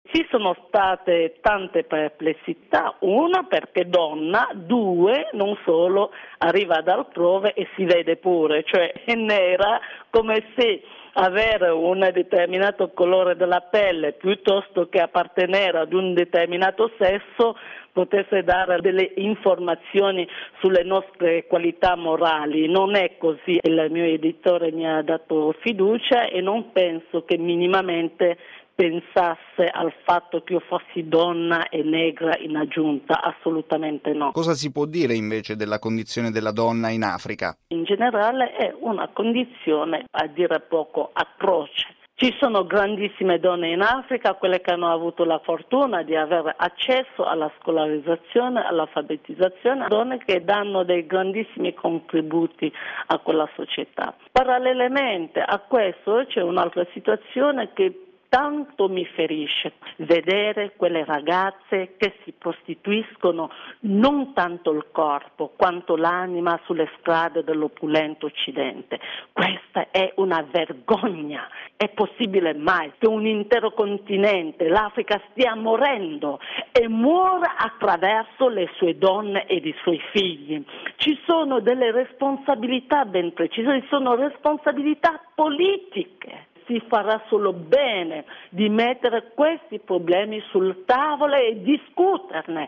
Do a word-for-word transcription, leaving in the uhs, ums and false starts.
Ci sono state tante perplessità, una perché donna, due non solo arriva da altrove e si vede pure, cioè è nera, come se avere un determinato colore della pelle piuttosto che appartenere ad un determinato sesso potesse dare delle informazioni sulle nostre qualità morali. Non è così, il mio editore mi ha dato fiducia e non penso che minimamente pensasse al fatto che io fossi donna e negra in aggiunta, assolutamente no. Cosa si può dire invece della condizione della donna in Africa? In generale è una condizione, a dire poco, atroce. Ci sono grandissime donne in Africa, quelle che hanno avuto la fortuna di avere accesso alla scolarizzazione, all'alfabetizzazione, donne che danno dei grandissimi contributi a quella società. Parallelamente a questo c'è un'altra situazione che tanto mi ferisce, vedere quelle ragazze che si prostituiscono non tanto il corpo quanto l'anima sulle strade dell'opulento Occidente. Questa è una vergogna. È possibile mai che un intero continente, l'Africa, stia morendo e muora attraverso le sue donne ed i suoi figli? Ci sono delle responsabilità ben precise, ci sono responsabilità politiche. Si farà solo bene di mettere questi problemi sul tavolo e discuterne.